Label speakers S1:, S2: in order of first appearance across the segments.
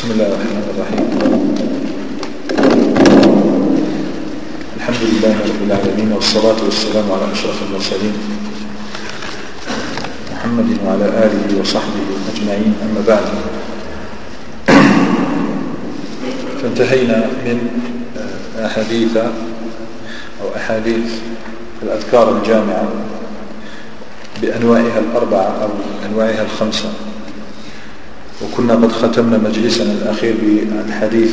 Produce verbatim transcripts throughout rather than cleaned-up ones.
S1: بسم الله الرحمن الرحيم. الحمد لله رب العالمين، والصلاة والسلام على أشرف المرسلين محمد وعلى آله وصحبه أجمعين، أما بعد. فانتهينا من أحاديث أو أحاديث الأذكار الجامعة بأنواعها الأربعة أو أنواعها الخمسة، وكنا قد ختمنا مجلسنا الأخير بالحديث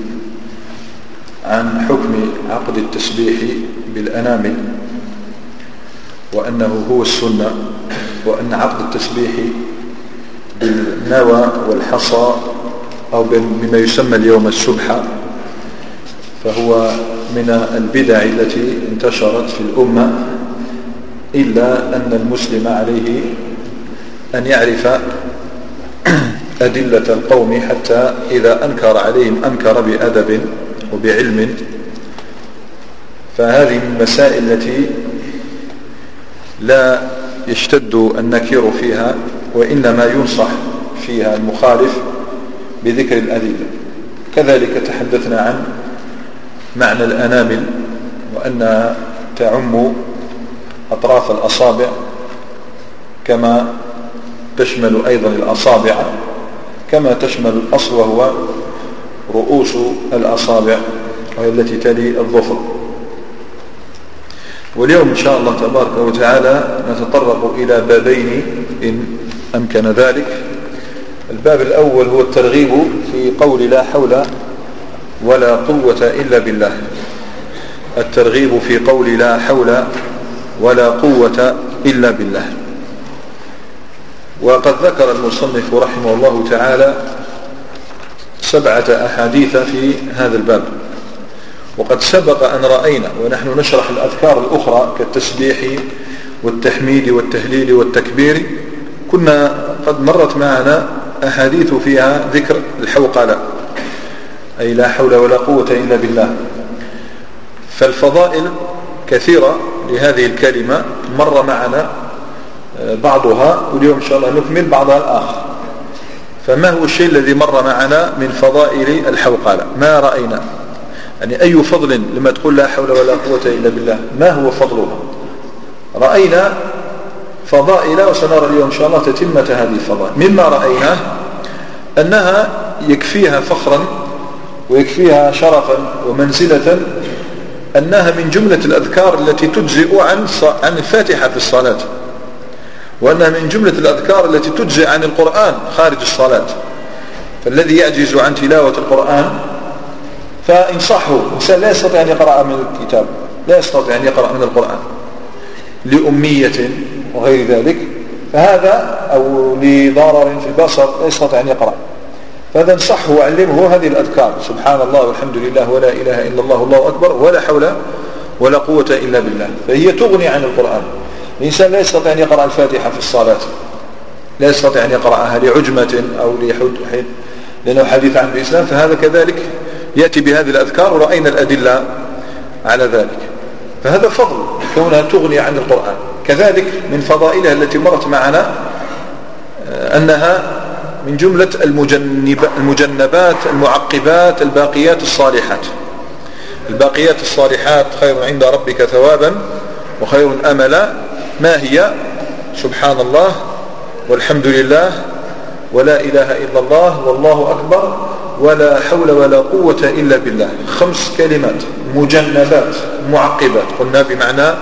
S1: عن حكم عقد التسبيح بالأنامل، وأنه هو السنة، وأن عقد التسبيح بالنوى والحصى أو بما يسمى اليوم السبحة فهو من البدع التي انتشرت في الأمة، إلا أن المسلم عليه أن يعرف أدلة القوم حتى إذا أنكر عليهم أنكر بأدب وبعلم. فهذه من المسائل التي لا يشتد النكير فيها، وإنما ينصح فيها المخالف بذكر الأدلة. كذلك تحدثنا عن معنى الأنامل، وأنها تعم أطراف الأصابع كما تشمل أيضا الأصابع، كما تشمل الأصل وهو رؤوس الأصابع وهي التي تلي الظفر. واليوم إن شاء الله تبارك وتعالى نتطرق إلى بابين إن أمكن ذلك. الباب الأول هو الترغيب في قول لا حول ولا قوة إلا بالله. الترغيب في قول لا حول ولا قوة إلا بالله. وقد ذكر المصنف رحمه الله تعالى سبعة أحاديث في هذا الباب، وقد سبق أن رأينا ونحن نشرح الأذكار الأخرى كالتسبيح والتحميد والتهليل والتكبير، كنا قد مرت معنا أحاديث فيها ذكر الحوقلة، أي لا حول ولا قوة إلا بالله. فالفضائل كثيرة لهذه الكلمة مر معنا بعضها، واليوم إن شاء الله نكمل بعضها الآخر. فما هو الشيء الذي مر معنا من فضائل الحوقلة؟ ما رأينا يعني أي فضل لما تقول لا حول ولا قوة إلا بالله، ما هو فضلها؟ رأينا فضائل، وسنرى اليوم إن شاء الله تتمة هذه الفضائل. مما رأيناه أنها يكفيها فخرا ويكفيها شرفا ومنزلة أنها من جملة الأذكار التي تجزئ عن عن الفاتحة في الصلاة، وأنها من جملة الأذكار التي تجزئ عن القرآن خارج الصلاة. فالذي يعجز عن تلاوة القرآن فإنصحه، إنسان لا يستطيع أن يقرأ من الكتاب، لا يستطيع أن يقرأ من القرآن لأمية وغير ذلك، فهذا أو لضرر في البصر لا يستطيع أن يقرأ، فهذا انصحه وعلمه هذه الأذكار: سبحان الله والحمد لله ولا إله إلا الله والله أكبر ولا حول ولا قوة إلا بالله. فهي تغني عن القرآن. الإنسان لا يستطيع أن يقرأ الفاتحة في الصلاة، لا يستطيع أن يقرأها لعجمة أو لحد لأنه حديث عن الإسلام، فهذا كذلك يأتي بهذه الأذكار، ورأينا الأدلة على ذلك. فهذا فضل كونها تغني عن القرآن. كذلك من فضائلها التي مرت معنا أنها من جملة المجنبات المعقبات الباقيات الصالحات. الباقيات الصالحات خير عند ربك ثوابا وخير أملا. ما هي؟ سبحان الله والحمد لله ولا إله إلا الله والله أكبر ولا حول ولا قوة إلا بالله. خمس كلمات مجنبات معقبات، قلنا بمعنى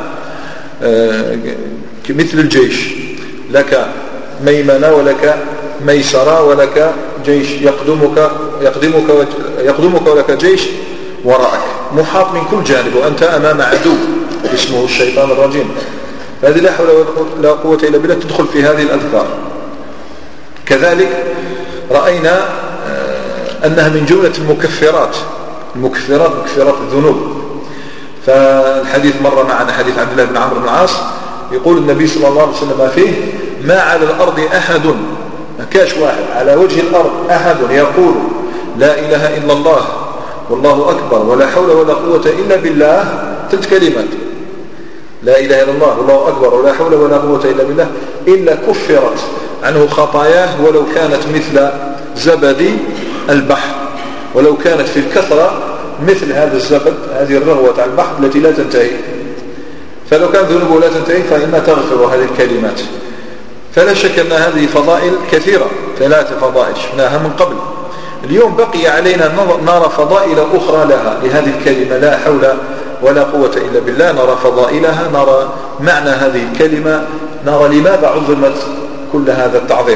S1: مثل الجيش، لك ميمنة ولك ميسرة ولك جيش يقدمك يقدمك يقدمك ولك جيش وراءك، محاط من كل جانب، وأنت أمام عدو اسمه الشيطان الرجيم. هذه لا حول ولا قوة إلا بالله تدخل في هذه الأذكار. كذلك رأينا أنها من جملة المكفرات، المكفرات مكفرات الذنوب. فالحديث مر معنا حديث عبد الله بن عمرو بن العاص، يقول النبي صلى الله عليه وسلم فيه: ما على الأرض أحد، ما كاش واحد على وجه الأرض أحد يقول لا إله إلا الله والله أكبر ولا حول ولا قوة إلا بالله، ثلاث كلمات: لا إله إلا الله والله أكبر ولا حول ولا قوة إلا بالله، إلا كفرت عنه خطاياه ولو كانت مثل زبد البحر، ولو كانت في الكثرة مثل هذا الزبد، هذه الرغوة على البحر التي لا تنتهي، فلو كانت ذنوبه لا تنتهي فإنها تغفر هذه الكلمات. فلا شك أن هذه فضائل كثيرة، ثلاث فضائل شفناها من قبل. اليوم بقي علينا نرى فضائل أخرى لها لهذه الكلمة لا حول ولا قوة إلا بالله، نرى فضائلها، نرى معنى هذه الكلمة، نرى لماذا عظمت كل هذا التعظيم.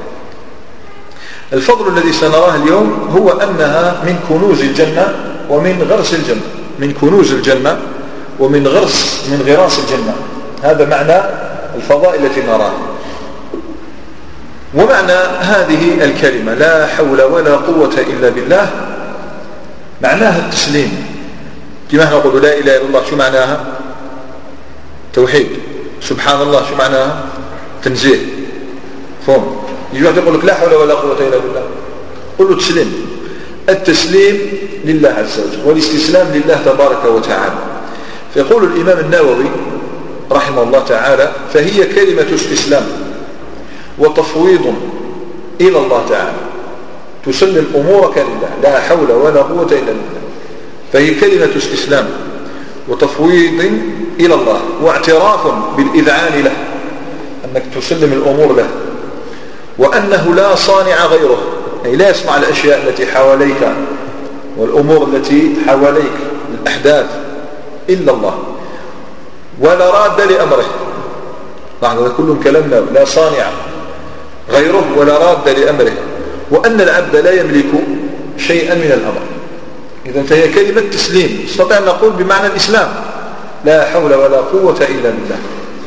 S1: الفضل الذي سنراه اليوم هو أنها من كنوز الجنة ومن غرس الجنة، من كنوز الجنة ومن غرس من غراس الجنة. هذا معنى الفضائل التي نراها. ومعنى هذه الكلمة لا حول ولا قوة إلا بالله معناها التسليم. كما نقول لا إله إلا الله، شو معناها؟ توحيد. سبحان الله شو معناها؟ تنزيه. فهم؟ يجي واحد يقول لك لا حول ولا قوة إلا بالله، قل له تسليم. التسليم لله عز وجل والاستسلام لله تبارك وتعالى. فيقول الإمام النووي رحمه الله تعالى: فهي كلمة استسلام وتفويض إلى الله تعالى، تسلم أمورك لله، لا حول ولا قوة إلا بالله. فهي كلمة استسلام وتفويض إلى الله واعتراف بالإذعان له، أنك تسلم الأمور له، وأنه لا صانع غيره، أي لا يصنع الأشياء التي حواليك والأمور التي حواليك الأحداث إلا الله، ولا راد لأمره. هذا كلهم كلامنا، لا صانع غيره ولا راد لأمره، وأن العبد لا يملك شيئا من الأمر. إذن فهي كلمة تسليم، نستطيع أن نقول بمعنى الإسلام، لا حول ولا قوة إلا بالله.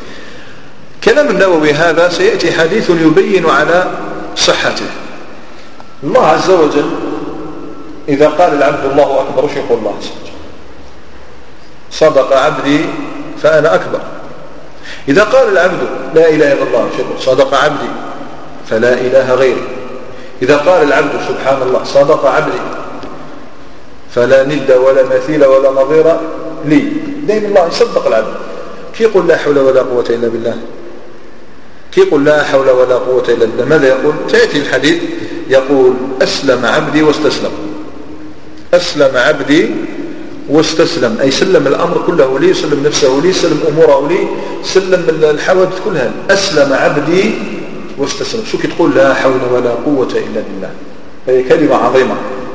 S1: كلام النووي هذا سيأتي حديث يبين على صحته. الله عز وجل إذا قال العبد الله أكبر وش يقول الله عز وجل؟ صدق عبدي فأنا أكبر. إذا قال العبد لا إله إلا الله صدق عبدي فلا إله غيري. إذا قال العبد سبحان الله صدق عبدي فلا ند ولا مثيل ولا نظير لي. دائما الله يصدق العبد. كي يقول لا حول ولا قوة إلا بالله؟ كي يقول لا حول ولا قوة إلا بالله؟ ماذا يقول؟ تأتي الحديث يقول أسلم عبدي واستسلم. أسلم عبدي واستسلم، أي سلم الأمر كله لي، سلم نفسه لي، سلم أموره لي، سلم الحوادث كلها. أسلم عبدي واستسلم. شو كي تقول لا حول ولا قوة إلا بالله؟ هي كلمة عظيمة.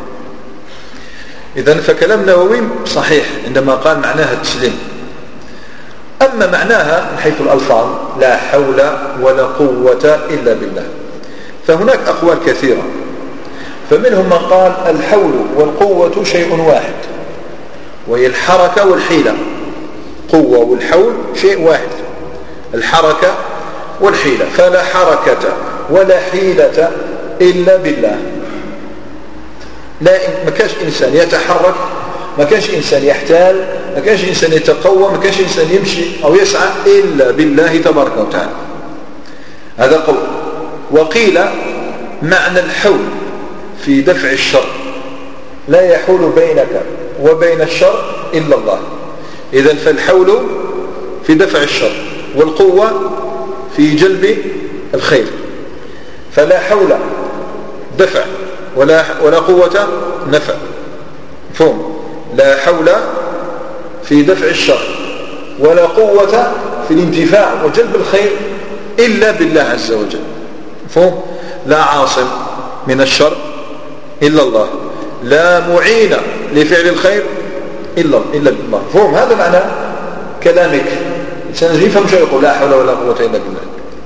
S1: إذن فكلام نووي صحيح عندما قال معناها التسليم. أما معناها من حيث الألفاظ لا حول ولا قوة إلا بالله، فهناك أقوال كثيرة. فمنهم من قال الحول والقوة شيء واحد، وهي الحركة والحيلة. قوة والحول شيء واحد، الحركة والحيلة. فلا حركة ولا حيلة إلا بالله. لا، ما كانش إنسان يتحرك، ما كانش إنسان يحتال، ما كانش إنسان يتقوى، ما كانش إنسان يمشي أو يسعى إلا بالله تبارك وتعالى. هذا قول. وقيل معنى الحول في دفع الشر، لا يحول بينك وبين الشر إلا الله. إذن فالحول في دفع الشر، والقوة في جلب الخير. فلا حول دفع ولا ولا قوة نفع. فهم؟ لا حول في دفع الشر ولا قوة في الانتفاع وجلب الخير إلا بالله عز وجل. فهم؟ لا عاصم من الشر إلا الله، لا معين لفعل الخير إلا إلا بالله. فهم؟ هذا معنى كلامك. الإنسان يفهم شيء يقول لا حول ولا قوة إلا بالله.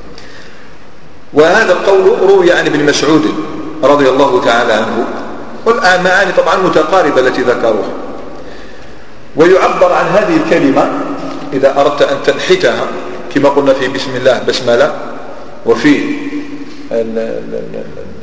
S1: وهذا القول روي عن ابن مسعود رضي الله تعالى عنه، والمعاني طبعا متقاربة التي ذكروها. ويعبر عن هذه الكلمة إذا أردت أن تنحتها كما قلنا في بسم الله بسملة، وفي ال ال ال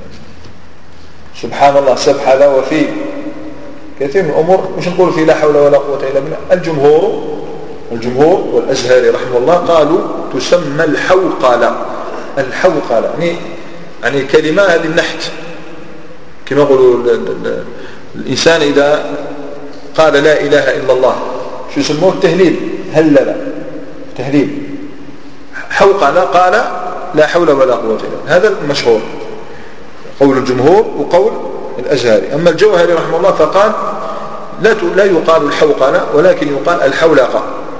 S1: سبحان الله سبحة، وفي كثير من الأمور مش نقول في لا حول ولا قوة إلا بالله. الجمهور الجمهور والأزهري رحمه الله قالوا تسمى الحوقلة. الحوقلة يعني يعني كلمة هذه النحت، كما يقولوا الإنسان إذا قال لا إله إلا الله شو يسموه؟ التهليل. هلل تهليل. حوقلة قال لا حول ولا قوة إلا بالله. هذا المشهور قول الجمهور وقول الأزهري. أما الجوهري رحمه الله فقال لا لا يقال الحوقلة ولكن يقال الحولقة.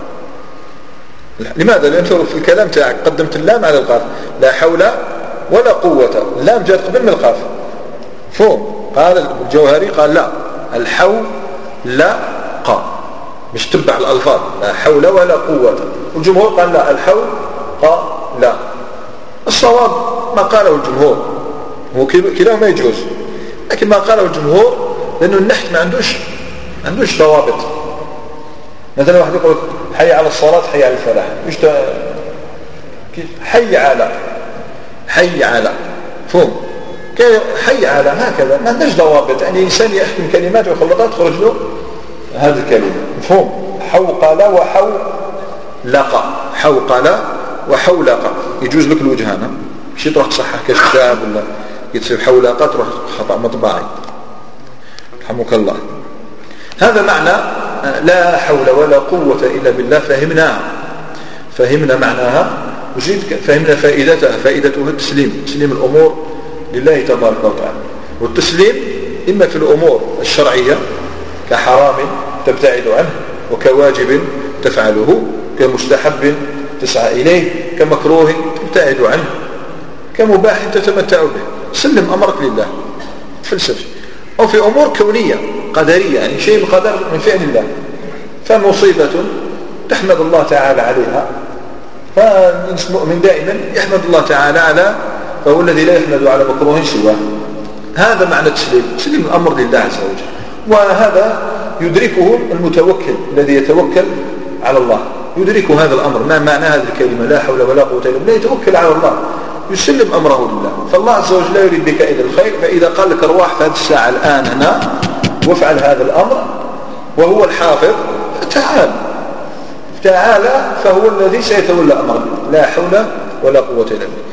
S1: لماذا؟ لأن في الكلام تاعك قدمت اللام على القاف، لا حول ولا قوة، اللام جاءت قبل من القاف فوق. قال الجوهري قال لا الحولقة، مش تبع الألفاظ، لا حول ولا قوة. والجمهور قال لا الحول لا. الصواب ما قاله الجمهور، هو كلاه ما يجوز، لكن ما قاله الجمهور لأنه النحت ما عندوش ما عندوش ضوابط. مثلا واحد يقول حي على الصلاة حي على الفلاح، مش كيف حي على حي على فهم حي على هكذا، ما عندوش ضوابط. يعني إنسان يحكم كلمات ويخلطها تخرج له هذه الكلمة مفهوم. حوقل وحولق، حوقل وحولق يجوز لك الوجهان، مشي تروح تصحح كشتاب ولا يتصير حولقة تروح خطأ مطبعي رحمك الله. هذا معنى لا حول ولا قوة إلا بالله. فهمنا فهمنا معناها وزيد فهمنا فائدتها. فائدتها التسليم، تسليم الأمور لله تبارك وتعالى. والتسليم إما في الأمور الشرعية كحرام تبتعد عنه، وكواجب تفعله، كمستحب تسعى إليه، كمكروه تبتعد عنه، كمباح تتمتع به. سلم أمرك لله فلسفي. أو في أمور كونية قدرية، يعني شيء بقدر من فعل الله، فمصيبة تحمد الله تعالى عليها، فالمؤمن دائما يحمد الله تعالى على، فهو الذي لا يحمد على مكروه سواه. هذا معنى التسليم، تسليم الأمر لله عز وجل. وهذا يدركه المتوكل الذي يتوكل على الله، يدرك هذا الأمر. ما معنى هذه الكلمة لا حول ولا قوة إلا بالله؟ يتوكل على الله، يسلم أمره لله. فالله عز وجل لا يريد بك إلا الخير، فإذا قال لك ارواح في هذه الساعة الآن هنا وافعل هذا الأمر وهو الحافظ، تعال تعالى، فهو الذي سيتولى أمره. لا حول ولا قوة إلا بالله.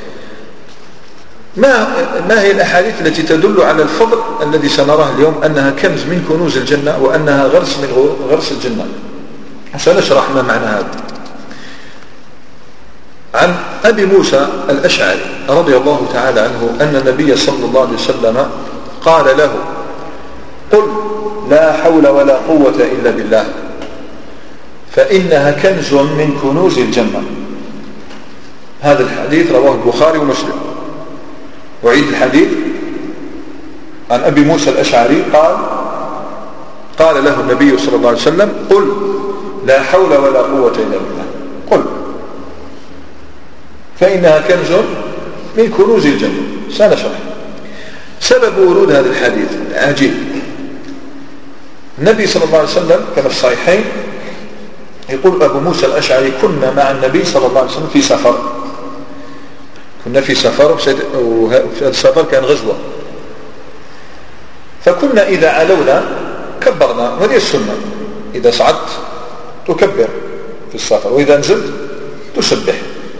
S1: ما ما هي الأحاديث التي تدل على الفضل الذي سنراه اليوم، أنها كنز من كنوز الجنة، وأنها غرس من غرس الجنة؟ سنشرح ما معنى هذا. عن أبي موسى الأشعري رضي الله تعالى عنه أن النبي صلى الله عليه وسلم قال له قل لا حول ولا قوة إلا بالله فإنها كنز من كنوز الجنة. هذا الحديث رواه البخاري ومسلم. وعيد الحديث عن أبي موسى الأشعري قال قال له النبي صلى الله عليه وسلم قل لا حول ولا قوة إلا بالله، قل فإنها كنز من كنوز الجنة. سنشرح سبب ورود هذا الحديث عجيب. النبي صلى الله عليه وسلم كما في الصحيحين يقول أبو موسى الأشعري كنا مع النبي صلى الله عليه وسلم في سفر، كنا في سفر، وفي هذا السفر كان غزوة، فكنا إذا علونا كبرنا، وهذه السنة، إذا صعدت تكبر في السفر، وإذا نزلت تسبح،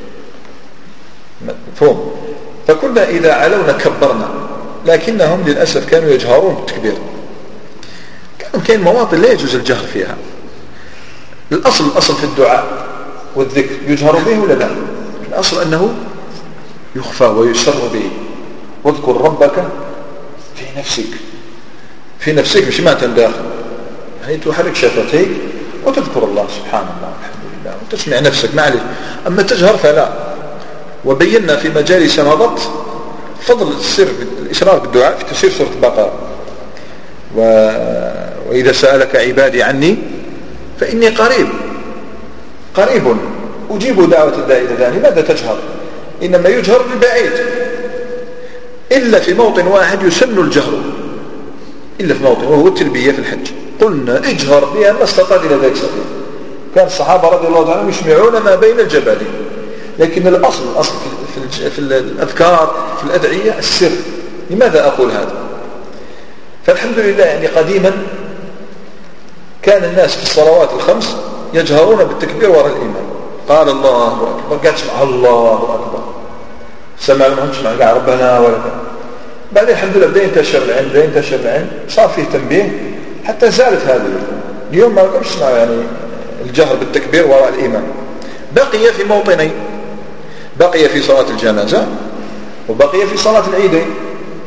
S1: مفهوم. فكنا إذا علونا كبرنا، لكنهم للأسف كانوا يجهرون بالتكبير. كانوا كاين مواطن لا يجوز الجهر فيها. الأصل الأصل في الدعاء والذكر يجهر به ولا لا؟ الأصل أنه يخفى ويسر به. واذكر ربك في نفسك، في نفسك مش ما تنداخل، يعني تحرك شفتيك وتذكر الله سبحان الله الحمد لله وتسمع نفسك معلش. أما تجهر فلا. وبينا في مجالس مضت فضل السر الإسرار بالدعاء في تفسير سورة البقرة. و... وإذا سألك عبادي عني فإني قريب قريب أجيب دعوة الداعي إذا دعاني. لماذا تجهر؟ إنما يجهر بالبعيد، إلا في موطن واحد يسن الجهر، إلا في موطن وهو التلبية في الحج. قلنا اجهر بها ما استطاع إلى ذلك سبيل. كان الصحابة رضي الله عنهم يسمعون ما بين الجبلين، لكن الأصل الأصل في, في الأذكار في الأدعية السر. لماذا أقول هذا؟ فالحمد لله يعني قديما كان الناس في الصلوات الخمس يجهرون بالتكبير وراء الإمام. قال الله أكبر، قاعد تسمع الله أكبر، سمع لهم تسمع قاعد ربنا ولا بعدين الحمد لله بدأ ينتشر العلم، بدأ ينتشر العلم، صار فيه تنبيه حتى زالت هذه. اليوم ما نقدرش نسمع يعني الجهر بالتكبير وراء الإمام. بقي في موطنين، بقي في صلاة الجنازة وبقي في صلاة العيدين.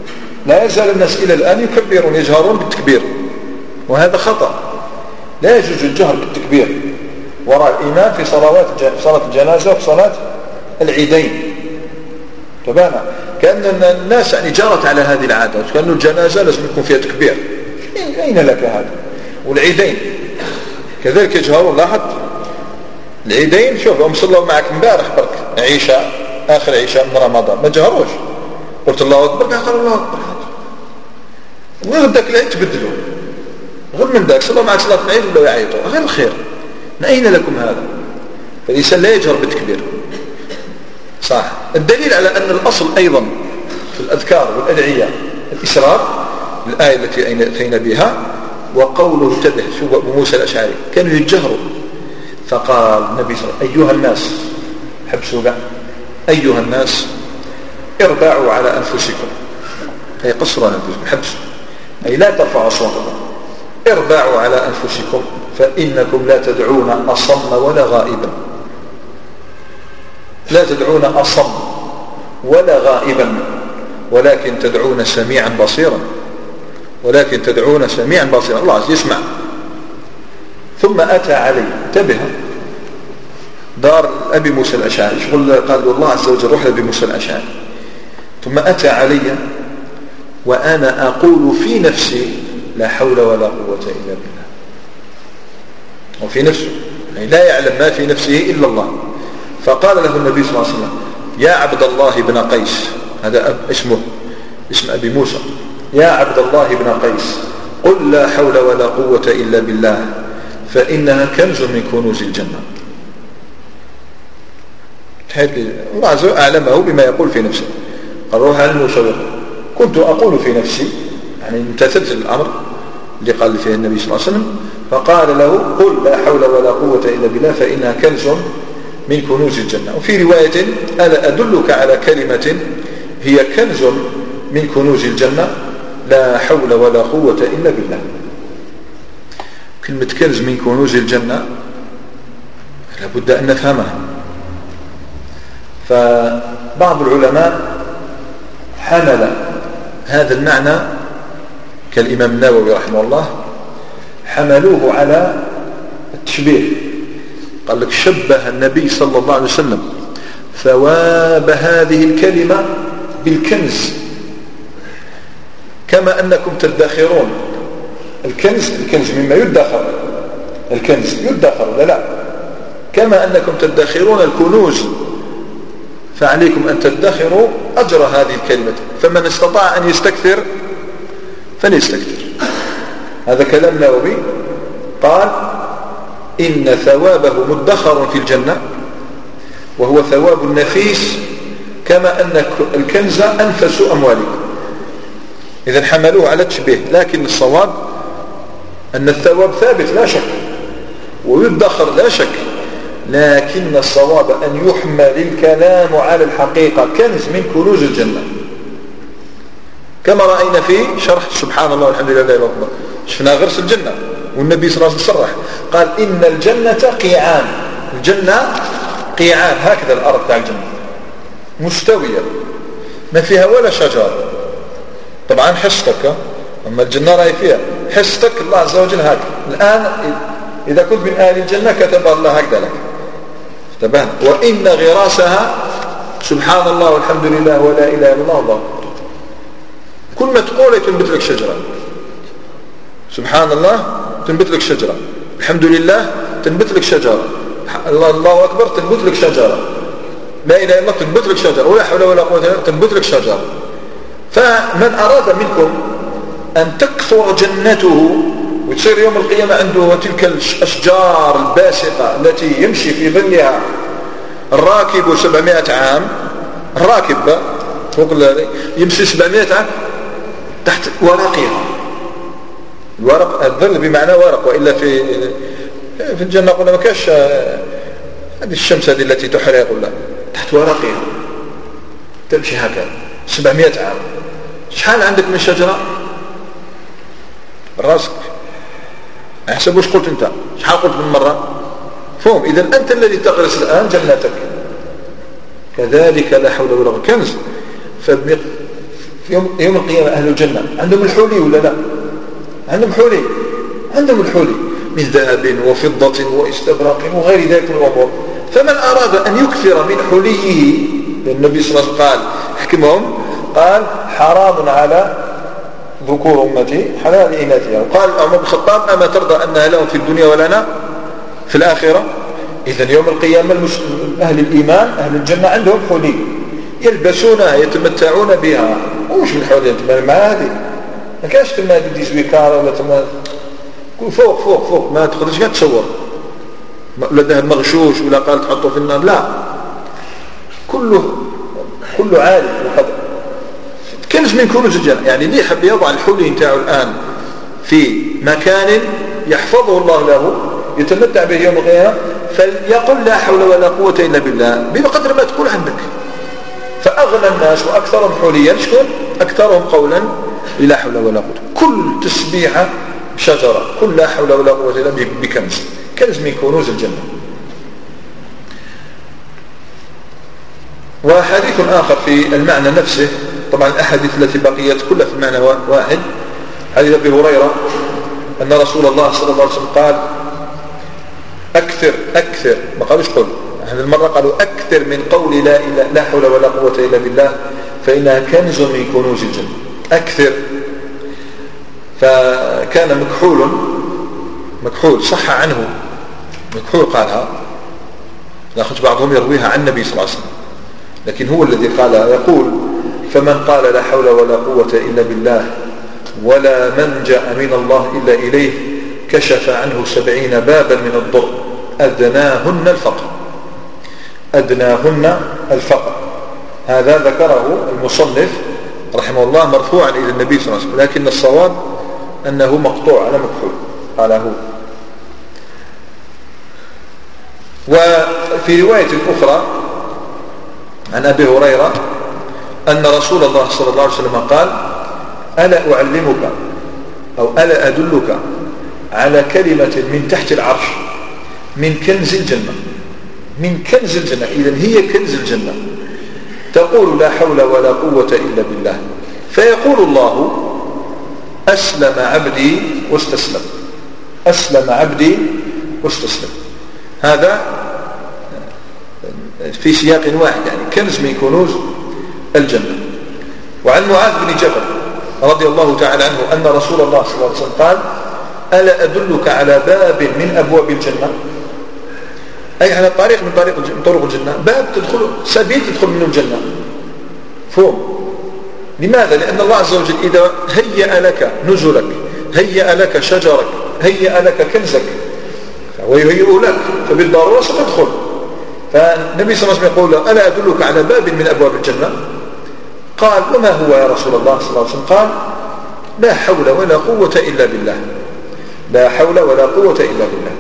S1: لا يزال الناس إلى الآن يكبرون يجهرون بالتكبير، وهذا خطأ. لا يجوز الجهر بالتكبير وراء الإمام في صلوات صلاة الجنازة وفي صلاة العيدين. تبانا كأن الناس يعني جرت على هذه العادة، كأن الجنازة لازم يكون فيها تكبير. أين لك هذا؟ والعيدين كذلك يجهرون. لاحظ العيدين، شوف هم صلوا معك امبارح برك عيشة آخر عيشة من رمضان ما جهروش، قلت الله أكبر قال الله أكبر، وغير ذاك العيد تبدلوا، غير من ذاك صلوا معك صلاة العيد ولا يعيطوا، غير الخير. من أين لكم هذا؟ فالإنسان لا يجهر بالتكبير. صح. الدليل على أن الأصل أيضا في الأذكار والأدعية الإسرار، الآية التي أتينا بها، وقوله تبه شوف أبو موسى الأشعري كانوا يجهروا، فقال النبي صلى الله عليه وسلم أيها الناس، حبسوا بقى، أيها الناس اربعوا على أنفسكم، أي قصروا على أنفسكم، حبسوا أي لا ترفعوا أصواتكم، اربعوا على أنفسكم فإنكم لا تدعون أصم ولا غائبا، لا تدعون أصم ولا غائبا، ولكن تدعون سميعا بصيرا، ولكن تدعون سميعا بصيرا، الله عز يسمع. ثم أتى علي، انتبه، دار أبي موسى الأشعري، شغل قال الله عز وجل روح لأبي موسى الأشعري. ثم أتى علي وأنا أقول في نفسي لا حول ولا قوة إلا بالله، وفي نفسه يعني لا يعلم ما في نفسه إلا الله. فقال له النبي صلى الله عليه وسلم يا عبد الله بن قيس، هذا اسمه اسم أبي موسى، يا عبد الله بن قيس قل لا حول ولا قوة إلا بالله فإنها كنز من كنوز الجنة. الله عز وجل أعلمه بما يقول في نفسه. قال روح عن الموسى، كنت أقول في نفسي، يعني امتثلت الأمر اللي قال فيه النبي صلى الله عليه وسلم، فقال له قل لا حول ولا قوة إلا بالله فإنها كنز من كنوز الجنة. وفي رواية ألا أدلك على كلمة هي كنز من كنوز الجنة لا حول ولا قوة إلا بالله. كلمة كنز من كنوز الجنة لابد أن نفهمها. فبعض العلماء حمل هذا المعنى كالإمام النووي رحمه الله، حملوه على التشبيه. قال لك شبه النبي صلى الله عليه وسلم ثواب هذه الكلمة بالكنز، كما أنكم تدخرون الكنز، الكنز مما يدخر، الكنز يدخر لا لا، كما أنكم تدخرون الكنوز فعليكم أن تدخروا أجر هذه الكلمة، فمن استطاع أن يستكثر فليستكثر. هذا كلام نووي. قال إن ثوابه مدخر في الجنة وهو ثواب نفيس، كما أن الكنز أنفس أموالكم. إذا حملوه على التشبيه، لكن الصواب أن الثواب ثابت لا شك ويدخر لا شك، لكن الصواب أن يحمل الكلام على الحقيقة كنز من كنوز الجنة، كما رأينا في شرح سبحان الله والحمد لله لا إله إلا الله، شفنا غرس الجنة والنبي صلى الله عليه وسلم صرح قال إن الجنة قيعان، الجنة قيعان، هكذا الأرض تاع الجنة مستوية ما فيها ولا شجر. طبعا حستك، أما الجنة رأي فيها حستك الله عز وجل هكذا. الآن إذا كنت من أهل الجنة كتب الله هكذا لك، انتبه. وإن غراسها سبحان الله والحمد لله ولا إله إلا الله الله، كل ما تقول تنبت لك شجرة، سبحان الله تنبت لك شجرة، الحمد لله تنبت لك شجرة، الله, الله أكبر تنبت لك شجرة، لا إله إلا الله تنبت لك شجرة، ولا حول ولا قوة إلا بالله تنبت لك شجرة. فمن أراد منكم أن تكثر جنته وتصير يوم القيامة عنده تلك الأشجار الباسقة التي يمشي في ظلها الراكب سبعمائة عام، الراكب فوق يمشي سبعمائة عام تحت ورقها، الورق الظل بمعنى ورق، وإلا في في الجنة قلنا ما كاش هذه الشمس هذه التي تحرق ولا تحت ورقها تمشي هكذا سبعمائة عام. شحال عندك من شجرة راسك احسب وش قلت انت، شحال قلت من مرة فهم. إذا أنت الذي تغرس الآن جنتك، كذلك لا حول ولا قوة كنز. في يوم, يوم القيامة أهل الجنة عندهم الحلي ولا لا؟ عندهم حلي، عندهم الحلي من ذهب وفضة واستبرق وغير ذلك من الأمور. فمن أراد أن يكثر من حليه، لأن النبي صلى الله عليه وسلم قال حكمهم، قال حرام على ذكور أمتي حلال إناثها. وقال عمر بن الخطاب أما ترضى أنها لهم في الدنيا ولنا في الآخرة؟ إذن يوم القيامة أهل الإيمان أهل الجنة عندهم حلي يلبسونها يتمتعون بها. ومش من حلي أنت مع هذه ما كانش تما دي زويكارة ولا تما فوق فوق فوق ما تقدرش كاع تصور ولا ذهب مغشوش ولا قال تحطه في النار، لا، كله كله عالي وقدر كنز من كنوز الجنة. يعني اللي يحب يضع الحلي نتاعو الآن في مكان يحفظه الله له يتمتع به يوم القيامة فليقل لا حول ولا قوة إلا بالله بقدر ما تكون عندك. فأغنى الناس وأكثرهم حليا شكون؟ أكثرهم قولا لا حول ولا قوة. كل تسبيحة شجرة، كل لا حول ولا قوة إلا بكنز، كنز من كنوز الجنة. وحديث آخر في المعنى نفسه، طبعا الأحاديث التي بقيت كلها في المعنى واحد. حديث أبي هريرة أن رسول الله صلى الله عليه وسلم قال أكثر أكثر ما قالوش قل، هذه المرة قالوا أكثر من قول لا, إله لا حول ولا قوة إلا بالله فإنها كنز من كنوز الجنة. أكثر. فكان مكحول مكحول صح عنه مكحول قالها، لأخذ بعضهم يرويها عن النبي صلى الله عليه وسلم، لكن هو الذي قالها. يقول فمن قال لا حول ولا قوة إلا بالله ولا منجأ من الله إلا إليه كشف عنه سبعين بابا من الضر أدناهن الفقر أدناهن الفقر. هذا ذكره المصنف رحمه الله مرفوعا إلى النبي صلى الله عليه وسلم، لكن الصواب أنه مقطوع على مكحول قاله. وفي رواية أخرى عن أبي هريرة أن رسول الله صلى الله عليه وسلم قال ألا أعلمك أو ألا أدلك على كلمة من تحت العرش من كنز الجنة، من كنز الجنة، إذن هي كنز الجنة، تقول لا حول ولا قوة إلا بالله فيقول الله أسلم عبدي واستسلم، أسلم عبدي واستسلم. هذا في سياق واحد، يعني كنز من كنوز الجنة. وعن معاذ بن جبل رضي الله تعالى عنه أن رسول الله صلى الله عليه وسلم قال ألا أدلك على باب من أبواب الجنة، أي على طريق من طريق من طرق الجنة، باب تدخل سبيل تدخل منه الجنة فهم. لماذا؟ لأن الله عز وجل إذا هيأ لك نزلك هيأ لك شجرك هيأ لك كنزك ويهيئ لك فبالضرورة ستدخل. فالنبي صلى الله عليه وسلم يقول ألا أدلك على باب من أبواب الجنة؟ قال وما هو يا رسول الله صلى الله عليه وسلم؟ قال لا حول ولا قوة إلا بالله، لا حول ولا قوة إلا بالله.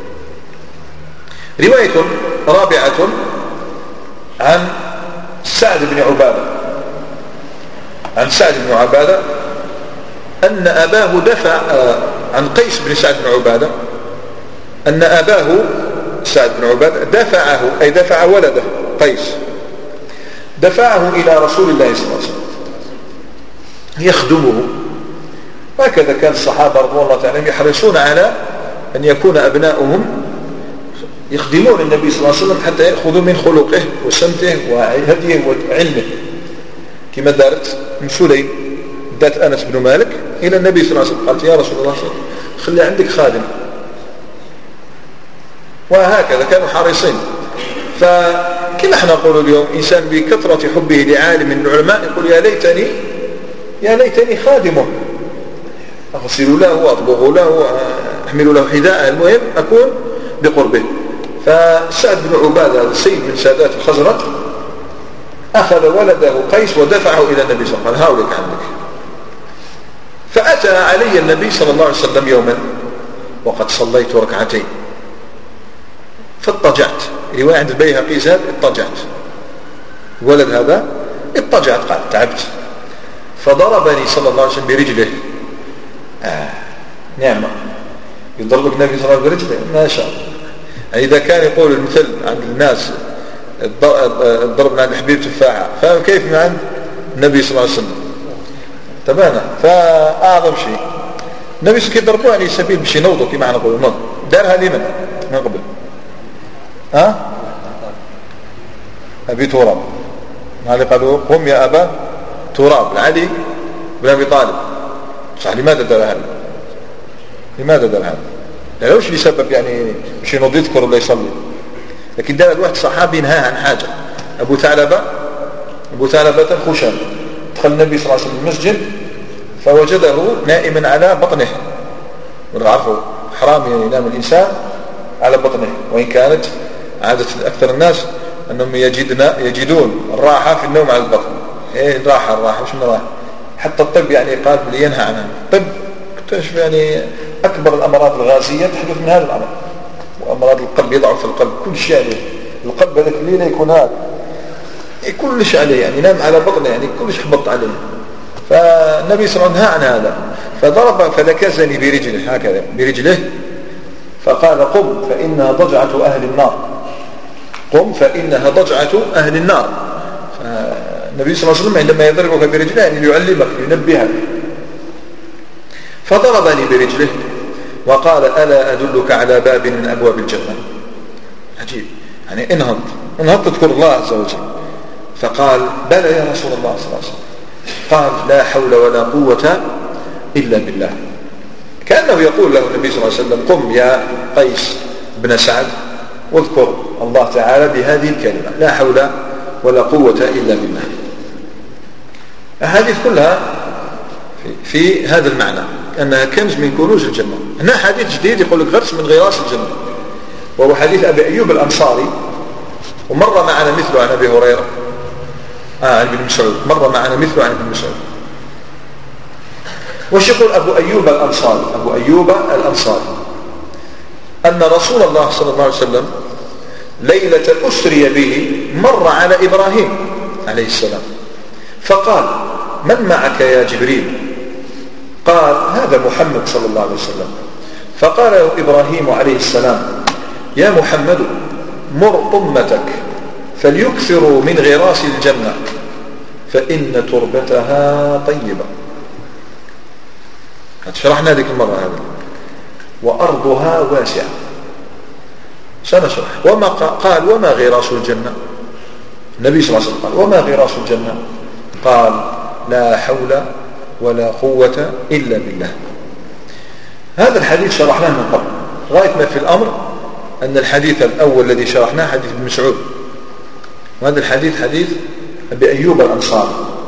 S1: رواية رابعة عن سعد بن عبادة عن سعد بن عبادة أن أباه دفع عن قيس بن سعد بن عبادة أن أباه سعد بن عبادة دفعه أي دفع ولده قيس دفعه إلى رسول الله صلى الله عليه وسلم يخدمه. وهكذا كان الصحابة رضي الله تعالى يحرصون على أن يكون أبناؤهم يخدمون النبي صلى الله عليه وسلم حتى يأخذوا من خلقه وسمته وهديه وعلمه، كما دارت من سليم دات أنس بن مالك إلى النبي صلى الله عليه وسلم قالت يا رسول الله خلي عندك خادم. وهكذا كانوا حريصين. فكما احنا نقول اليوم إنسان بكثرة حبه لعالم من العلماء يقول يا ليتني يا ليتني خادمه، أغسل له وأطبخ له وأحمل له حذاءه، المهم أكون بقربه. فسعد بن عبادة هذا سيد من سادات الخزرج أخذ ولده قيس ودفعه إلى النبي صلى الله عليه وسلم هاولك عندك. فأتى علي النبي صلى الله عليه وسلم يوما وقد صليت ركعتين فاضطجعت. رواية عند البيهقي زاد اضطجعت، الولد هذا اضطجعت قال تعبت، فضربني صلى الله عليه وسلم برجله. آه نعمة يضربك النبي صلى الله عليه وسلم برجله ما شاء الله. يعني إذا كان يقول المثل عند الناس الضرب عند الحبيب تفاحة، فكيف من عند النبي صلى الله عليه وسلم؟ تبانا. فأعظم شيء النبي كي ضربوه على سبيل باش ينوضوا كما نقولوا نوض، دارها لمن من قبل؟ ها أبي تراب، اللي قالوا قم يا أبا تراب، علي بن أبي طالب. صح، لماذا دار هذا؟ لماذا دار هذا؟ لا وش لسبب يعني باش ينوض يذكر ولا يصلي، لكن دار واحد صحابي نهى عن حاجة. أبو ثعلبة أبو ثعلبة الخشن دخل النبي صلى الله عليه وسلم المسجد فوجده نائما على بطنه، ونعرفوا حرام يعني ينام الإنسان على بطنه، وإن كانت عادة أكثر الناس أنهم يجدنا يجدون الراحة في النوم على البطن. إيه الراحة الراحة مش من راحة، حتى الطب يعني قال بلي ينهى عنها. الطب اكتشف يعني أكبر الأمراض الغازية تحدث من هذا الأمر، وأمراض القلب يضعف القلب كل شيء عليه. القلب هذاك الليلة يكون هذا كل شيء عليه، يعني ينام على بطنه يعني كل شيء حبط عليه. فالنبي صلى الله عليه وسلم نهى عن هذا، فضرب فلكزني برجله هكذا برجله فقال قم فإنها ضجعة أهل النار، قم فإنها ضجعة أهل النار. النبي صلى الله عليه وسلم عندما يضربك برجله يعني يعلمك ينبهك. فضربني برجله وقال ألا أدلك على باب من أبواب الجنة. عجيب، يعني انهض انهض تذكر الله عز وجل. فقال بلى يا رسول الله صلى الله عليه وسلم. قال لا حول ولا قوة إلا بالله. كأنه يقول له النبي صلى الله عليه وسلم قم يا قيس بن سعد واذكر الله تعالى بهذه الكلمة لا حول ولا قوة إلا بالله. الحديث كلها في, في هذا المعنى أنها كنز من كنوز الجنة. هنا حديث جديد يقول لك غرس من غراس الجنة، وهو حديث أبي أيوب الأنصاري، ومر معنا مثله عن أبي هريرة آه عن ابن مسعود، مر معنا مثله عن ابن مسعود. وش يقول أبو أيوب الأنصاري؟ أبو أيوب الأنصاري أن رسول الله صلى الله عليه وسلم ليلة أسري به مر على إبراهيم عليه السلام فقال من معك يا جبريل؟ قال هذا محمد صلى الله عليه وسلم. فقال له إبراهيم عليه السلام يا محمد مر أمتك فليكثروا من غراس الجنة فإن تربتها طيبة. شرحنا ذيك المرة هذا. وأرضها واسعة. سنشرح. وما قال وما غراس الجنة؟ النبي صلى الله عليه وسلم قال وما غراس الجنة؟ قال لا حول ولا قوة إلا بالله. هذا الحديث شرحناه من قبل. غاية ما في الأمر أن الحديث الأول الذي شرحناه حديث ابن مسعود، وهذا الحديث حديث أبي أيوب الأنصاري.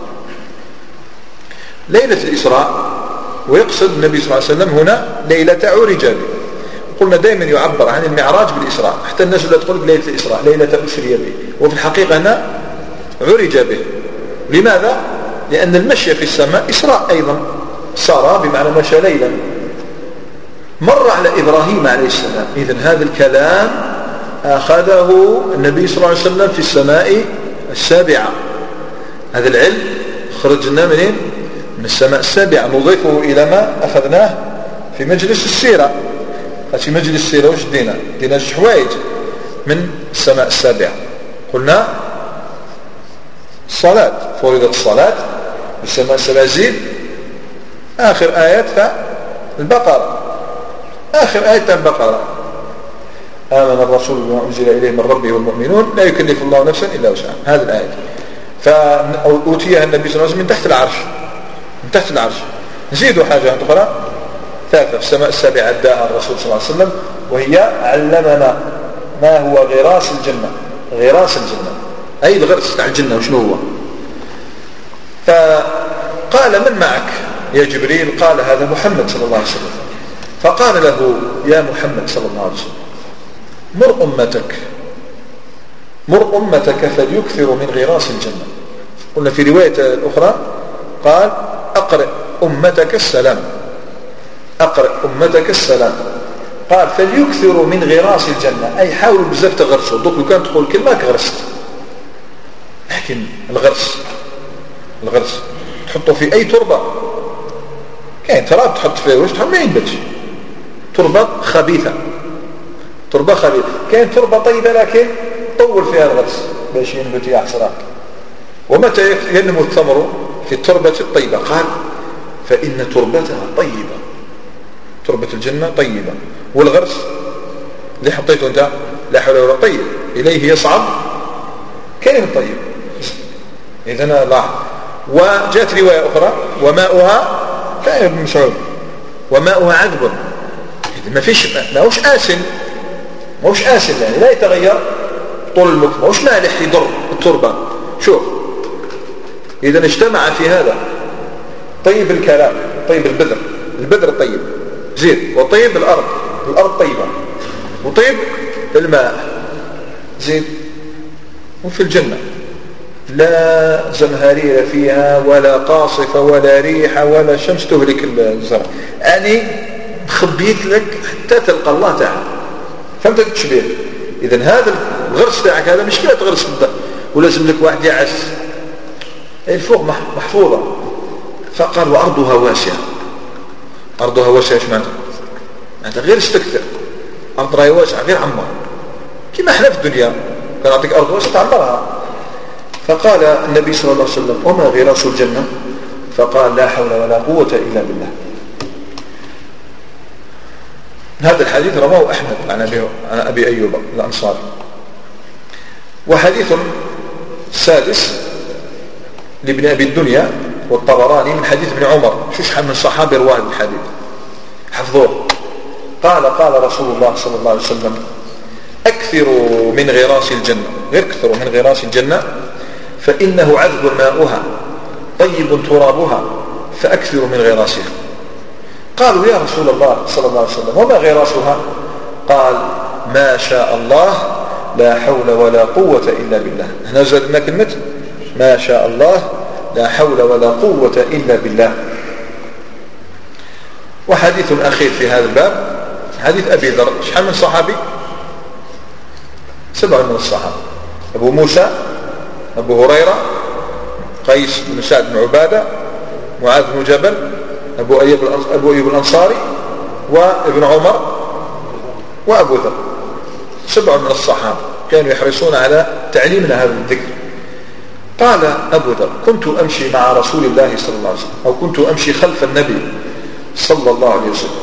S1: ليلة الإسراء، ويقصد النبي صلى الله عليه وسلم هنا ليلة عرج به. قلنا دائما يعبر عن المعراج بالإسراء، حتى الناس لا تقول ليلة الإسراء ليلة أسري به، وفي الحقيقة هنا عرج به. لماذا؟ لأن المشي في السماء إسراء أيضا، سار بمعنى مشى ليلا. مر على إبراهيم عليه السلام. إذن هذا الكلام أخذه النبي صلى الله عليه وسلم في السماء السابعة. هذا العلم خرجنا منين؟ من السماء السابعة، نضيفه إلى ما أخذناه في مجلس السيرة. في مجلس السيرة وش دينا؟ دينا حوايج من السماء السابعة. قلنا الصلاة، فرضت الصلاة بالسماء السابعة. زيد آخر آيات فالبقرة، آخر آية البقرة آمن الرسول بما أنزل إليه من ربه والمؤمنون لا يكلف الله نفسا إلا وسعها. هذه الآية فأوتيها النبي صلى الله عليه وسلم من تحت العرش، من تحت العرش. نزيدوا حاجة أخرى ثالثة في السماء السابعة أداها الرسول صلى الله عليه وسلم، وهي علمنا ما هو غراس الجنة. غراس الجنة أي الغرس تاع الجنة وشنو هو. فقال من معك يا جبريل؟ قال هذا محمد صلى الله عليه وسلم. فقال له يا محمد صلى الله عليه وسلم مر أمتك مر أمتك فليكثروا من غراس الجنة. قلنا في رواية الأخرى قال أقرأ أمتك السلام، أقرأ أمتك السلام. قال فليكثروا من غراس الجنة أي حاولوا بزاف تغرسوا. دوك لو كان تقول كلمة غرست، لكن الغرس الغرس تحطه في أي تربة. كاين تراب تحط فيه واش تحط ما ينبتش، تربة خبيثة، تربة خبيثة. كاين تربة طيبة لكن طول فيها الغرس باش ينبت يحصرها. ومتى ينمو الثمر؟ في التربة الطيبة. قال فإن تربتها طيبة، تربة الجنة طيبة، والغرس اللي حطيته أنت لا حول ولا طيب إليه يصعد كلمة طيب. إذن لاحظ. وجاءت رواية أخرى وماؤها كان ابن مسعود وماؤها عذب، ما فيش ما هوش آسن، ما هوش آسن يعني لا يتغير طول المكت، ما هوش مالح يضر التربة. شوف إذن اجتمع في هذا طيب الكلام، طيب البذر، البذر الطيب زين، وطيب الأرض، الأرض طيبة، وطيب الماء زين. وفي الجنة لا زمهرير فيها ولا قاصفة ولا ريحة ولا شمس تهلك الزرع، يعني خبيت لك حتى تلقى الله تعالى. فهمت التشبيه؟ إذن هذا الغرس تاعك هذا مش كده تغرس بالضبط ولازم لك واحد يعس، الفوق محفوظة. فقال وأرضها واسعة. أرضها واسعة ايش معنى؟ أنت غير استكثر، أرض راهي واسعة غير عمار كما احنا في الدنيا كان أعطيك أرض واسعة تعمرها. فقال النبي صلى الله عليه وسلم وما غراس الجنة؟ فقال لا حول ولا قوة إلا بالله. هذا الحديث رواه أحمد عن أبي, عن أبي أيوب الأنصاري. وحديث سادس لابن أبي الدنيا والطبراني من حديث ابن عمر، شو شحال من صحابي رواه الحديث حفظوه. قال قال رسول الله صلى الله عليه وسلم أكثروا من غراس الجنة، غير كثروا من غراس الجنة، فإنه عذب ماؤها طيب ترابها فأكثروا من غراسها. قالوا يا رسول الله صلى الله عليه وسلم وما غراسها؟ قال ما شاء الله لا حول ولا قوة إلا بالله. هنا زادنا كلمة ما شاء الله لا حول ولا قوة إلا بالله. وحديث أخير في هذا الباب حديث أبي ذر. شحال من صحابي؟ سبعة من الصحابة: أبو موسى، أبو هريرة، قيس بن سعد بن عبادة، معاذ بن جبل، أبو أيوب أبو أيوب الأنصاري، وابن عمر، وأبو ذر. سبعة من الصحابة كانوا يحرصون على تعليمنا هذا الذكر. قال أبو ذر كنت أمشي مع رسول الله صلى الله عليه وسلم، أو كنت أمشي خلف النبي صلى الله عليه وسلم.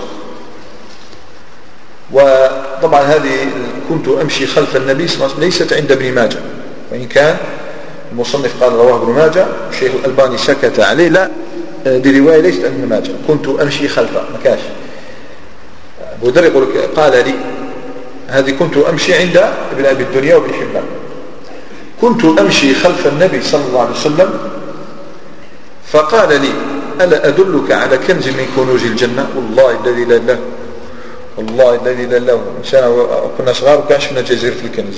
S1: وطبعا هذه كنت أمشي خلف النبي صلى الله عليه وسلم ليست عند ابن ماجه، وإن كان المصنف قال رواه ابن ماجه، الشيخ الألباني سكت عليه، لا دي رواية ليست عند ابن ماجه، كنت أمشي خلفه مكاش. أبو ذر يقول قال لي هذه كنت أمشي عند ابن أبي الدنيا وابن حبان، كنت أمشي خلف النبي صلى الله عليه وسلم فقال لي ألا أدلك على كنز من كنوز الجنة؟ والله الذي لا له، والله الذي لا له، كنا صغار وكان شفنا جزيرة الكنز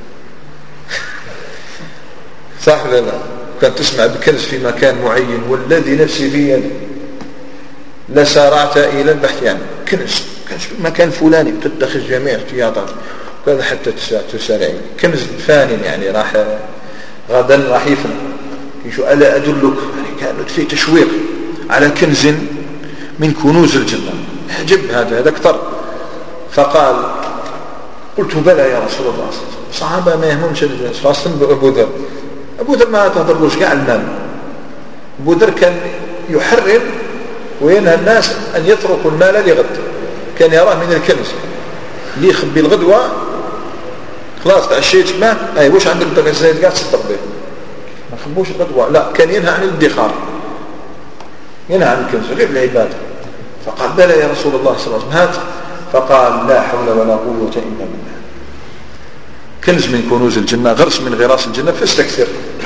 S1: صح ولا لا؟ كانت تسمع بكنز في مكان معين والذي نفسي بيده لسارعت إلى البحث عنه. كنز كنز في مكان فلاني وتتخذ جميع احتياطات وكذا حتى تسارعين. كنز فان يعني راح غدا راح يفنى. يشو ألا أدلك، يعني كانت في تشويق على كنز من كنوز الجنة. عجب هذا هذا أكثر. فقال قلت بلى يا رسول الله. صحابة ما يهمهمش خاصة أبو ذر. أبو ذر ما تهضرلوش كاع المال. أبو ذر كان يحرم وينهى الناس أن يتركوا المال لغد، كان يراه من الكنز اللي يخبي الغدوة. خلاص تعشيت ما أي وش عندك بقى زايد قاعد تصدق به، ما خبوش الغدوة، لا كان ينهى عن الادخار، ينهى عن الكنز غير العبادة. فقال بلى يا رسول الله صلى الله عليه وسلم هات. فقال لا حول ولا قوة إلا بالله. كنز من كنوز الجنة، غرس من غراس الجنة، فاستكثر.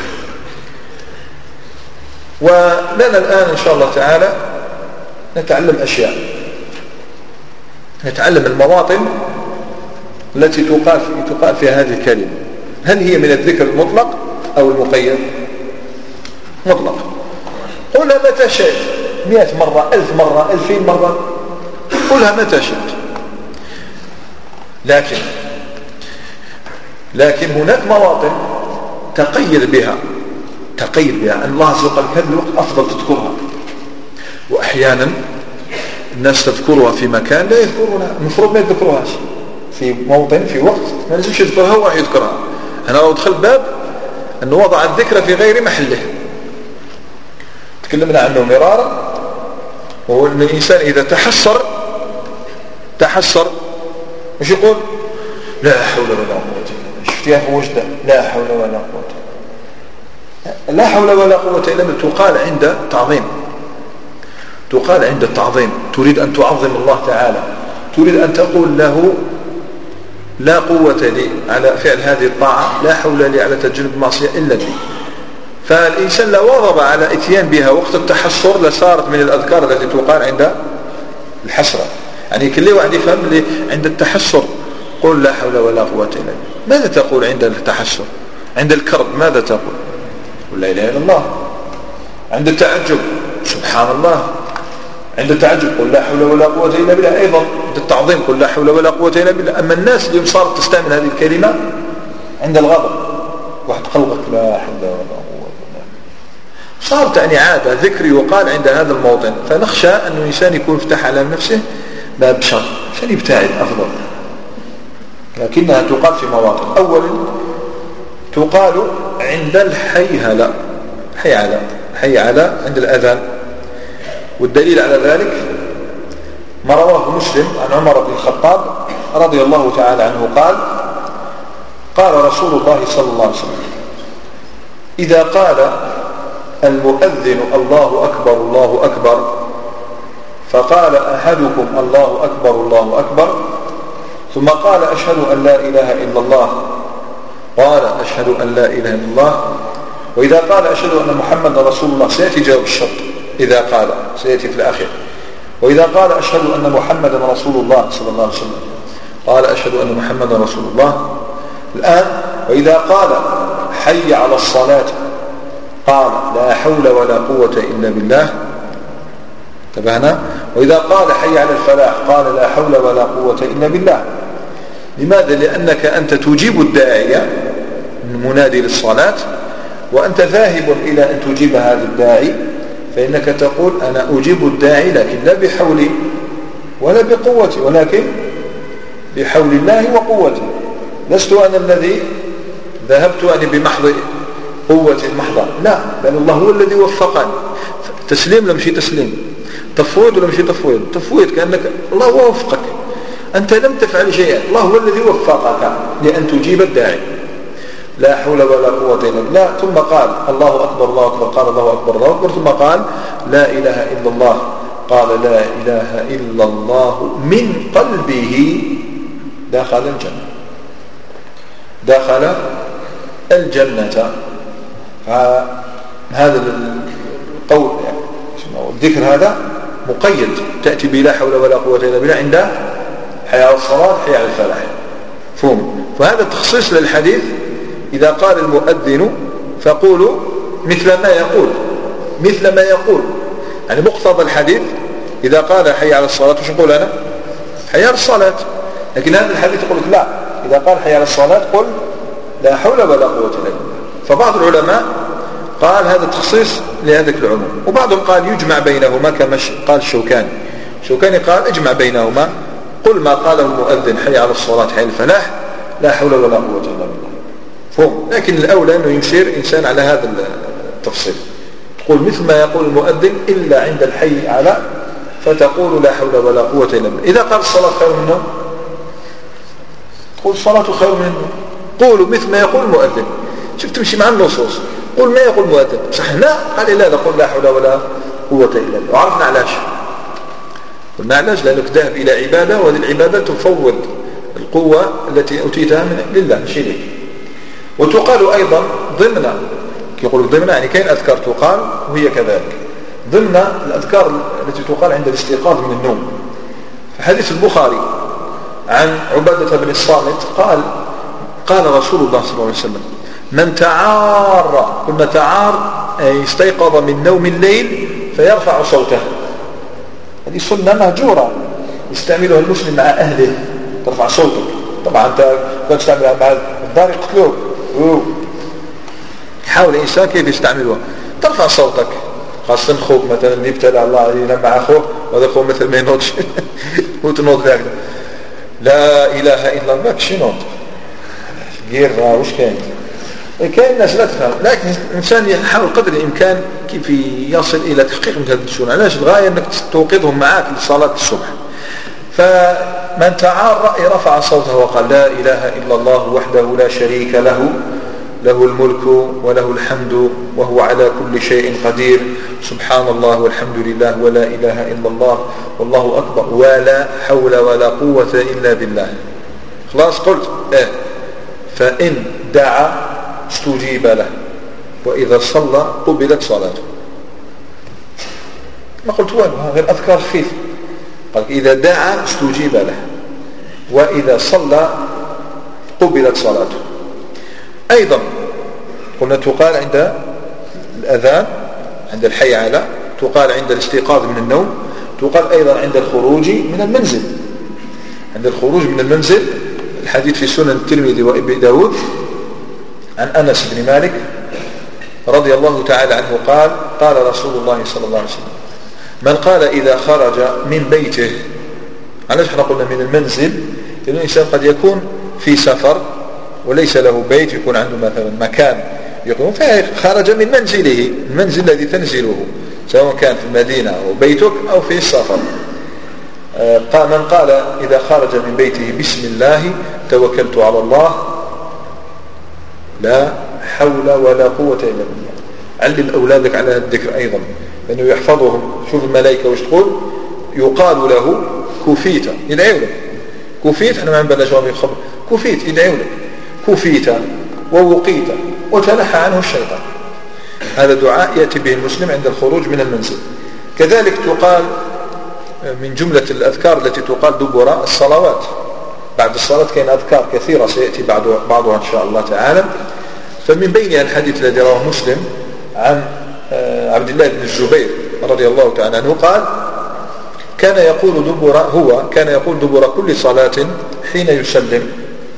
S1: ولنا الآن إن شاء الله تعالى نتعلم أشياء، نتعلم المواطن التي تقال تقال فيها هذه الكلمة. هل هي من الذكر المطلق أو المقيد؟ مطلق. قلها متى شئت، مئة مرة، ألف مرة، ألفين مرة، قلها متى شئت. لكن لكن هناك مواطن تقيد بها، تقيد بها أن الله عز وجل هذا الوقت أفضل تذكرها. وأحيانا الناس تذكرها في مكان لا يذكرونها، المفروض ما يذكروهاش في موطن في وقت ما لازمش يذكرها هو يذكرها. أنا لو دخلت باب أنه وضع الذكر في غير محله، تكلمنا عنه مرارا وهو أن الإنسان إذا تحسر تحسر مش يقول لا حول ولا قوة إلا بالله، شفتيها في وجده لا حول ولا قوة، لا حول ولا قوة إلا بالله تقال عند تعظيم، تقال عند التعظيم، تريد أن تعظم الله تعالى، تريد أن تقول له لا قوة لي على فعل هذه الطاعة، لا حول لي على تجنب المعصية إلا بي. فالإنسان لو واظب على اتيان بها وقت التحسر لصارت من الأذكار التي تقال عند الحسرة. يعني كل واحد يفهم اللي عند التحسر قل لا حول ولا قوة إلا بالله. ماذا تقول عند التحسر؟ عند الكرب ماذا تقول؟ قل لا إله إلا الله. عند التعجب سبحان الله. عند التعجب قل لا حول ولا قوة إلا بالله. أيضا عند التعظيم قل لا حول ولا قوة إلا بالله. أما الناس اليوم صارت تستعمل هذه الكلمة عند الغضب، واحد قلقك لا حول ولا قوة إلا بالله، صارت يعني عادة ذكر يقال عند هذا الموطن. فنخشى أن الإنسان يكون فتح على نفسه باب شر عشان يبتعد أفضل. لكنها تقال في مواطن. أولا تقال عند الحيهلة، حي على حي على عند الأذان. والدليل على ذلك ما رواه مسلم عن عمر بن الخطاب رضي الله تعالى عنه قال قال رسول الله صلى الله عليه وسلم إذا قال المؤذن الله أكبر الله أكبر فقال أحدكم الله أكبر الله أكبر ثم قال أشهد أن لا إله إلا الله قال أشهد أن لا إله إلا الله. وإذا قال أشهد أن محمد رسول الله سيأتي جواب الشرط، إذا قال سيأتي في الآخر. وإذا قال أشهد أن محمد رسول الله صلى الله عليه وسلم قال أشهد أن محمد رسول الله. الآن وإذا قال حي على الصلاة قال لا حول ولا قوة إلا بالله. انتبهنا؟ وإذا قال حي على الفلاح قال لا حول ولا قوة إلا بالله. لماذا؟ لأنك أنت تجيب الداعية المنادي للصلاة، وأنت ذاهب إلى أن تجيب هذا الداعي، فإنك تقول أنا أجيب الداعي لكن لا بحولي ولا بقوتي، ولكن بحول الله وقوتي. لست أنا الذي ذهبت أنا بمحض قوة محضة، لا، بل الله هو الذي وفقني. تسليم لم شي تسليم، تفويض لم شي تفويض، تفويض كأنك الله هو وفقك، أنت لم تفعل شيئا، الله هو الذي وفقك لأن تجيب الداعي. لا حول ولا قوة إلا بالله. ثم قال الله أكبر الله أكبر قال الله أكبر الله أكبر. ثم قال لا إله إلا الله قال لا إله إلا الله من قلبه دخل الجنة، دخل الجنة. هذا القول يعني الذكر هذا مقيد، تأتي بلا حول ولا قوة إلا بالله عند حي على الصلاة حي على الفلاح. فهم. فهذا تخصيص للحديث إذا قال المؤذن فقولوا مثل ما يقول، مثل ما يقول يعني مقتضى الحديث. إذا قال حي على الصلاة وش نقول أنا؟ حي على الصلاة. لكن هذا الحديث يقول لك لا، إذا قال حي على الصلاة قل لا حول ولا قوة إلا بالله. فبعض العلماء قال هذا تخصيص لهذاك العموم، وبعضهم قال يجمع بينهما كما قال الشوكاني. الشوكاني قال اجمع بينهما، قل ما قاله المؤذن حي على الصلاة حي على الفلاح لا حول ولا قوة إلا بالله. فهم. لكن الأولى أنه يشير إنسان على هذا التفصيل، تقول مثل ما يقول المؤذن إلا عند الحي على فتقول لا حول ولا قوة إلا بالله. إذا قال الصلاة خير من النوم تقول الصلاة خير من النوم. قولوا مثل ما يقول المؤذن. شوف تمشي مع النصوص، قول ما يقول المؤذن. صح لا قال لا نقول لا حول ولا قوة إلا بالله. وعرفنا علاش، قلنا علاش لأنك ذهب إلى عبادة، وهذه العبادة تفوض القوة التي أوتيتها من لله شيء لك. وتقال أيضا ضمن، يقول ضمن يعني كاين أذكار تقال وهي كذلك ضمن الأذكار التي تقال عند الاستيقاظ من النوم. في حديث البخاري عن عبادة بن الصامت قال قال رسول الله صلى الله عليه وسلم من تعار، قلنا تعار أي استيقظ من نوم الليل فيرفع صوته. هذه سنة مهجورة يستعملها المسلم مع أهله، ترفع صوتك. طبعا أنت كنت تستعملها مع الدار يقتلوك. يحاول الإنسان كيف يستعملها، ترفع صوتك، خاصة خوك مثلا اللي ابتلى الله علينا مع أخوك وهذا أخوه مثل ما ينوضش وتنوض ذاك لا إله إلا الله شي نوض غير واش كاين كاين الناس لا تفهم، لكن الإنسان يحاول قدر الإمكان كيف يصل إلى تحقيق مثل هذه الشؤون. علاش الغاية أنك توقظهم معك لصلاة الصبح. فمن تعار رأي رفع صوته وقال لا إله إلا الله وحده لا شريك له له الملك وله الحمد وهو على كل شيء قدير سبحان الله والحمد لله ولا إله إلا الله والله أكبر ولا حول ولا قوة إلا بالله. خلاص قلت إيه. فإن دعا استجيب له وإذا صلى قبلت صلاته. ما قلت والو، هذا الأذكار خفيف. قال إذا دعا استجيب له وإذا صلى قبلت صلاته. أيضا قلنا تقال عند الأذان، عند الحي على، تقال عند الاستيقاظ من النوم، تقال أيضا عند الخروج من المنزل. عند الخروج من المنزل الحديث في سنن الترمذي وابن داود عن أنس بن مالك رضي الله تعالى عنه قال قال رسول الله صلى الله عليه وسلم من قال إذا خرج من بيته. علاش احنا قلنا من المنزل؟ لأن الإنسان قد يكون في سفر وليس له بيت، يكون عنده مثلا مكان يقوم فخرج من منزله، المنزل الذي تنزله سواء كان في المدينة أو بيتك أو في السفر. قال من قال إذا خرج من بيته بسم الله توكلت على الله لا حول ولا قوة إلا بالله. علم أولادك على الذكر أيضا لأنه يحفظهم. شوف الملائكة وش تقول؟ يقال له كفيت، يدعو لك كفيت. احنا ما نبلش في الخبر كفيت، يدعو لك كفيت ووقيت وتنحى عنه الشيطان. هذا دعاء يأتي به المسلم عند الخروج من المنزل. كذلك تقال من جملة الأذكار التي تقال دبر الصلوات. بعد الصلاة كاين أذكار كثيرة سيأتي بعضها إن شاء الله تعالى. فمن بينها الحديث الذي رواه مسلم عن عبد الله بن الزبير رضي الله تعالى عنه قال كان يقول دبر هو كان يقول دبر كل صلاة حين يسلم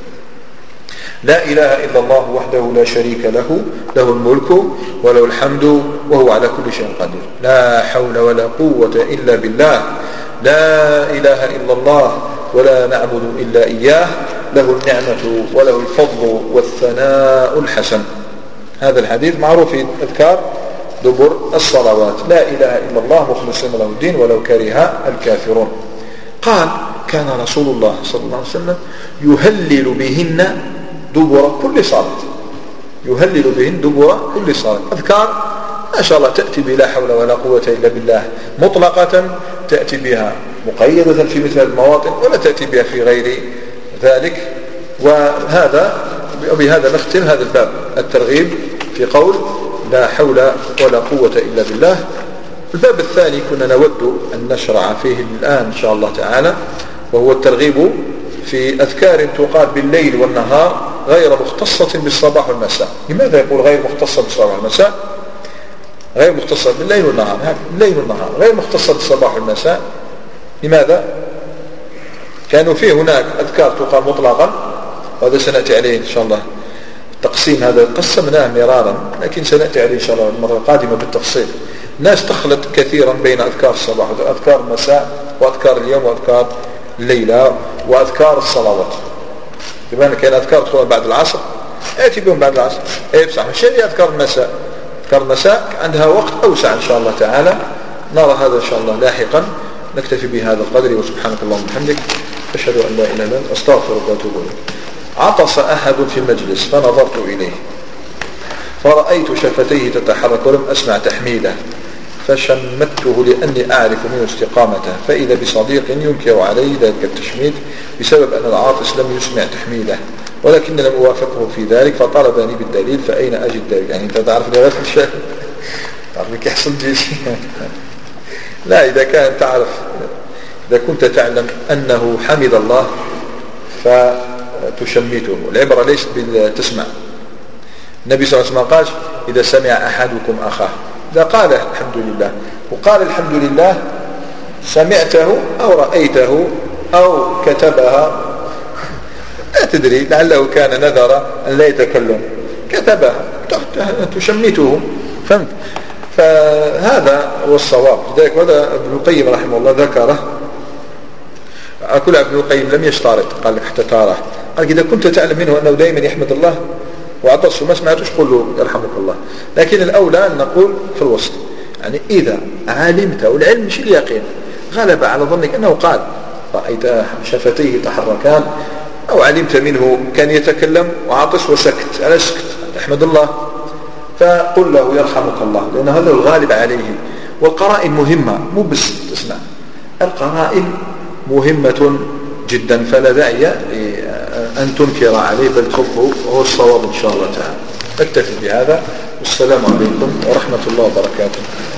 S1: لا إله إلا الله وحده لا شريك له له الملك وله الحمد وهو على كل شيء قدير لا حول ولا قوة إلا بالله لا إله إلا الله ولا نعبد إلا إياه له النعمة وله الفضل والثناء الحسن. هذا الحديث معروف في أذكار دبر الصلوات. لا إله إلا الله مخلصين له الدين ولو كره الكافرون. قال كان رسول الله صلى الله عليه وسلم يهلل بهن دبر كل صلاة يهلل بهن دبر كل صلاة. أذكار ما شاء الله تأتي بلا حول ولا قوة إلا بالله مطلقة، تأتي بها مقيدة في مثل المواطن ولا تأتي بها في غير ذلك. وهذا وبهذا نختم هذا الباب الترغيب في قول لا حول ولا قوة إلا بالله. الباب الثاني كنا نود أن نشرع فيه الآن إن شاء الله تعالى، وهو الترغيب في أذكار تقال بالليل والنهار غير مختصة بالصباح والمساء. لماذا يقول غير مختصة بالصباح والمساء؟ غير مختصة بالليل والنهار، الليل والنهار غير مختصة بالصباح والمساء. لماذا؟ كانوا فيه هناك أذكار تقال مطلقا، وهذا سنأتي عليه إن شاء الله تقسيم. هذا قسمناه مرارا لكن سنأتي عليه إن شاء الله المرة القادمة بالتفصيل. الناس تخلط كثيرا بين أذكار الصباح وأذكار المساء وأذكار اليوم وأذكار الليلة وأذكار الصلوات. بما كان أذكار تقول بعد العصر آتي بهم بعد العصر أي بصح مش هي أذكار المساء. أذكار المساء عندها وقت أوسع إن شاء الله تعالى، نرى هذا إن شاء الله لاحقا. نكتفي بهذا القدر وسبحانك اللهم وبحمدك أشهد أن لا إله إلا أنت أستغفرك وأتوب إليك. عطس أحد في المجلس فنظرت إليه فرأيت شفتيه تتحرك ولم أسمع تحميله فشمته لأني أعرف منه استقامته، فإذا بصديق ينكر علي ذلك التشميت بسبب أن العاطس لم يسمع تحميله ولكن لم أوافقه في ذلك فطلبني بالدليل. فأين أجد دليل؟ يعني أنت تعرف لي غير الشيء تعرف لك يحصل جيش لا، إذا كان تعرف إذا كنت تعلم أنه حمد الله فتشمته. العبرة ليست بالتسمع. النبي صلى الله عليه وسلم قال إذا سمع أحدكم أخاه، إذا قال الحمد لله وقال الحمد لله سمعته أو رأيته أو كتبها لا تدري، لعله كان نذر أن لا يتكلم كتبها تشمته. فهمت؟ فهذا هو الصواب. لذلك هذا ابن القيم رحمه الله ذكره. كل ابن القيم لم يشترط، قال لك حتى تراه، قال إذا كنت تعلم منه أنه دائما يحمد الله وعطس وما سمعتوش قل له يرحمك الله. لكن الأولى أن نقول في الوسط، يعني إذا علمت، والعلم مش اليقين، غلب على ظنك أنه قال رأيت شفتيه تحركان أو علمت منه كان يتكلم وعطس وسكت، أنا سكت أحمد الله، فقل له يرحمك الله، لأن هذا الغالب عليه. والقرائن مهمة، مو بس تسمع، القرائن مهمة جدا، فلا داعي أن تنكر عليه بل تركه، وهو الصواب إن شاء الله تعالى. نكتفي بهذا، والسلام عليكم ورحمة الله وبركاته.